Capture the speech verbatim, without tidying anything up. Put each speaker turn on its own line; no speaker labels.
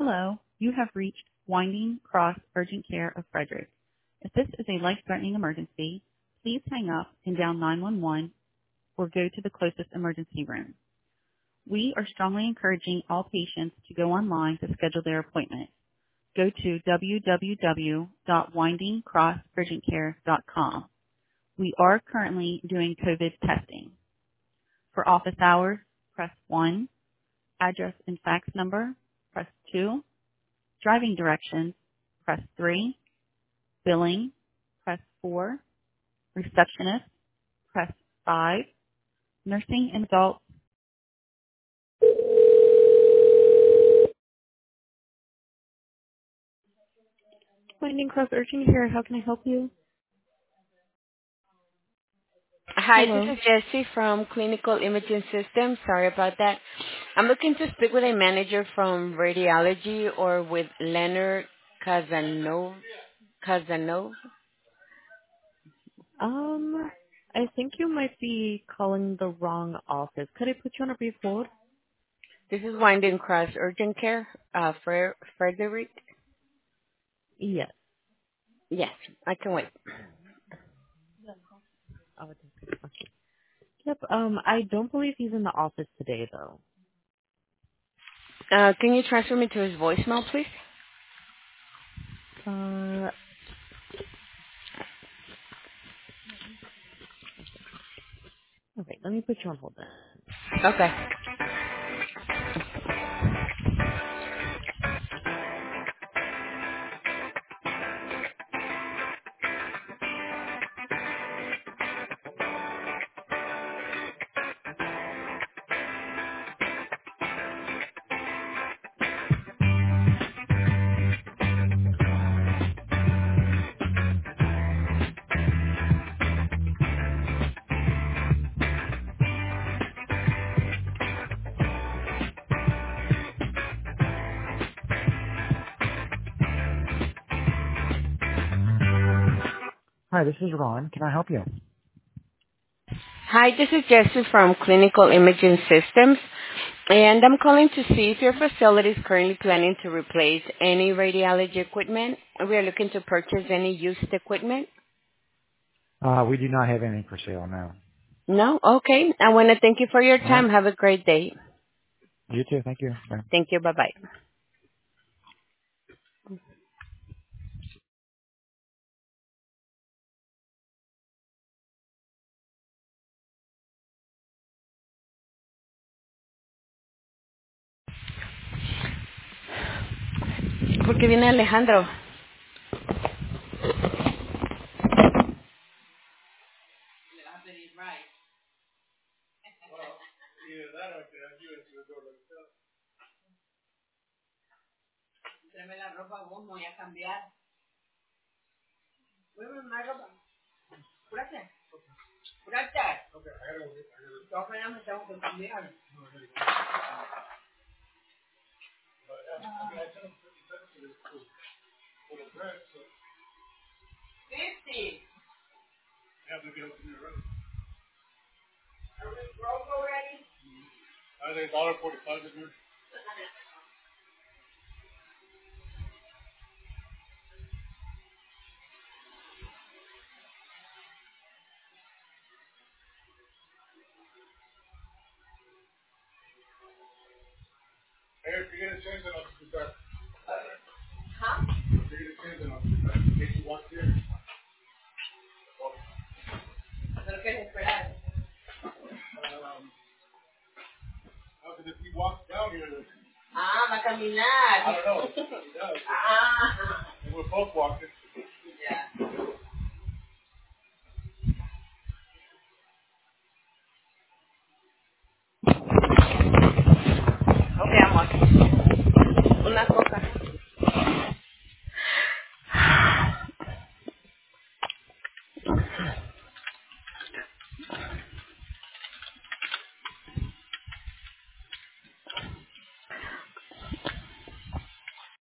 Hello, you have reached Winding Cross Urgent Care of Frederick. If this is a life-threatening emergency, please hang up and dial nine one one or go to the closest emergency room. We are strongly encouraging all patients to go online to schedule their appointment. Go to w w w dot winding cross urgent care dot com. We are currently doing COVID testing. For office hours, press one. Address and fax number, press two. Driving directions, press three. Billing, press four. Receptionist, press five. Nursing and adult. Winding Cross Urgent here. How can I help you?
Hi, this
Hello.
is Jessie from Clinical Imaging Systems. Sorry about that. I'm looking to speak with a manager from radiology or with Leonard Casanova. Casanova.
Um, I think you might be calling the wrong office. Could I put you on a brief hold?
This is Winding Cross Urgent Care. Uh, Fre- Frederick.
Yes.
Yes, I can wait.
Oh, okay. Yep. Um, I don't believe he's in the office today, though.
Uh, can you transfer me to his voicemail, please?
Uh, okay. Let me put you on hold then.
Okay.
Hi, this is Ron. Can I help you?
Hi, this is Jessie from Clinical Imaging Systems, and I'm calling to see if your facility is currently planning to replace any radiology equipment. We are looking to purchase any used equipment.
Uh, we do not have anything for sale now.
No? Okay. I want to thank you for your
All right.
time. Have a great day.
You too. Thank you. Bye.
Thank you. Bye-bye. ¿Por qué viene Alejandro? Tráeme la ropa, vos, me voy a cambiar. Voy a poner ropa. Apúrate. Apúrate. De todas maneras me tengo que cambiar. fifty. Are we broke already? Huh? Pero que esperar. Ah, va a caminar. I don't know. Ah. We're both walking. Yeah. Okay, amor. Una coca.